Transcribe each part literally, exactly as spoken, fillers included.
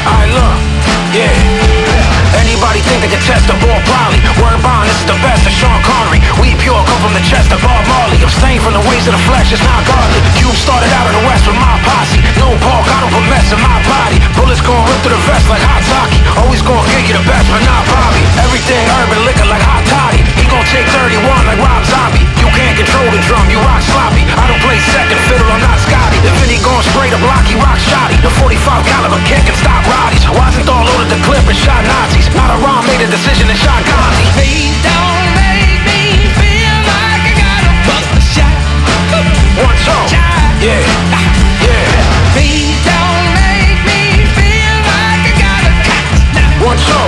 I look, yeah. Anybody think they can test the ball? Probably. Word bond, this is the best of Sean Connery. We pure, come from the chest of Bob Marley. Abstain from the ways of the flesh, it's not godly. Cube started out in the west with my posse. No pork, I don't put mess in my body. Bullets gon' rip through the vest like hot Taki. Always gon' give you the best, but not Bobby. Everything urban liquor like hot toddy. He gon' take thirty-one like Rob Zombie. You can't control the drum, you rock sloppy. I don't play second fiddle, I'm not Scotty. If any gon' spray the block, he rock shoddy. The forty-five caliber can't can stop Roddies. Wasn't all loaded the clip and shot Nazis. Not a Ron made a decision and shot Gandhi. Please don't make me feel like I gotta bust a shot. One two, yeah, yeah. Please don't make me feel like I gotta catch. One two,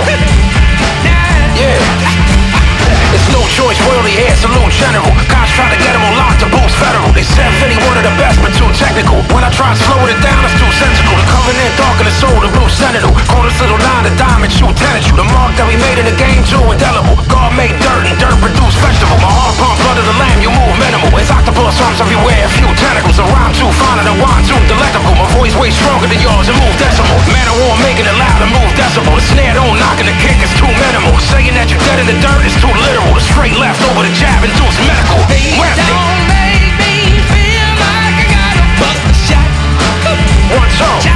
yeah. It's no choice, royally here, salute general. Cops try to get him on lock to boost federal. They said Vinny one of the best, but too technical. When I try to slow it down, it's too sensical. The covenant dark in the soul, the blue sentinel. Call this little line, the diamond shoot tenant you. The mark that we made in the game, too indelible. God made dirt and dirt produced vegetable. My heart pump, blood of the lamb, you move minimal. It's octopus arms everywhere, a few tentacles. A rhyme too finer than wine, too delectable. My voice way stronger than yours and move decimal. Man of war making it loud and move decibel. The snare don't knock and the kick is too minimal. Saying that you're dead in the dirt is too literal. The straight left over the jab induced medical. Please don't make me feel like I gotta bust a shot. One two.